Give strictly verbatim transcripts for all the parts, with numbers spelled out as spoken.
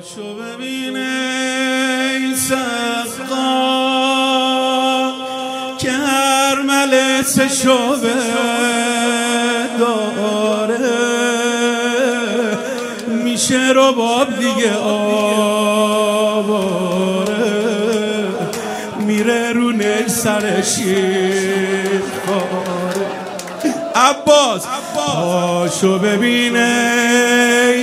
شو ببینه این سقا که هر ملسه شبه داره میشه رو باب دیگه آواره میره رو نج سر شیر خاره. عباس پاشو ببینه ای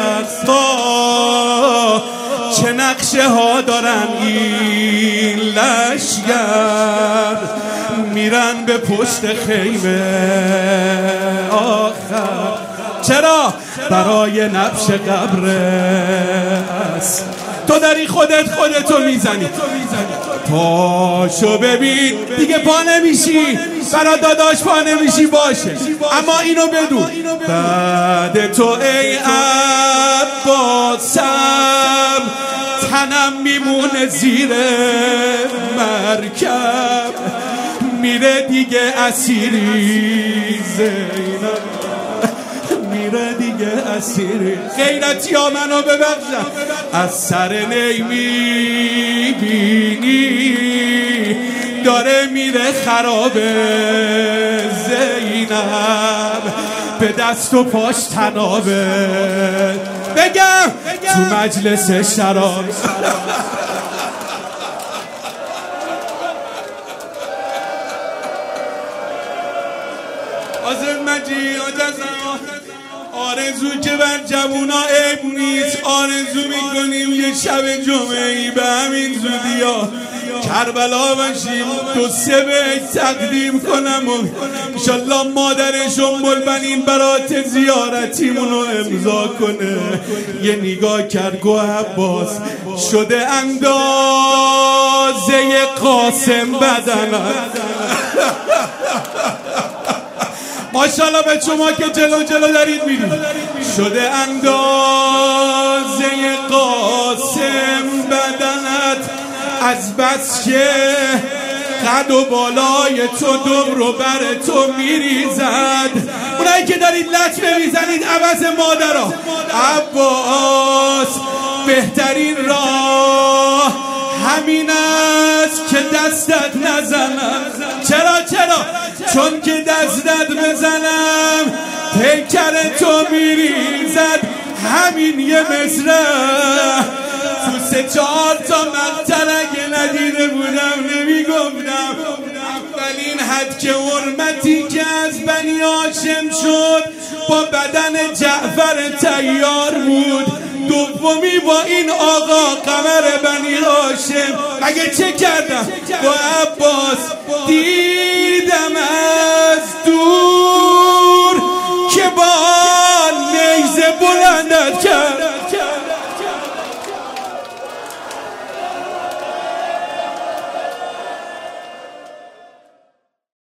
سقا چه نقشه ها دارن این لشگر میرن به پشت خیمه آخر. چرا؟ برای نبش قبر است. تو داری خودت خودتو میزنی. پاشو ببین دیگه پا نمیشی، برا داداش پا نمیشی باشه، اما اینو بدون بعد تو ای عباسم تنم میمونه زیر مرکب میره دیگه اسیری زینب میره دیگه اسیری. غیرتی ها منو ببخشم از سر نی میبینی داره میره خراب زینب به دست و پاش تنابه بگم تو مجلس شراب. آزم مجی آرزو که بر جوونا عیب نیست، آرزو میکنیم یه شب جمعه‌ای به همین زودی ها کربلا باشیم، دو سه بیت تقدیم کنم و انشالله مادرش ام البنین برات زیارتیمونو امضا کنه. یه نگاه کرد گو عباس شده اندازه قاسم بدنت. ماشاءالله به شما که جلو جلو دارید میرید شده اندازه قاسم بدنت از بس که قد و بالای تو دم رو بر تو میریزد. اونایی که دارید لطمه میزنید عوض مادرها عباس بهترین راه همین است که دستت نزنم. چرا چرا؟ چون که دستت بزنم پیکر تو میریزد. همین یه مصره تو سه چهار تا مقتل اگه ندیده بودم نمیگفتم. اولین حد که حرمتی که از بنی هاشم شد با بدن جعفر طیار بود، دومی با این آقا قمر بنی هاشم. مگه چه کردم؟ با عباس دیدم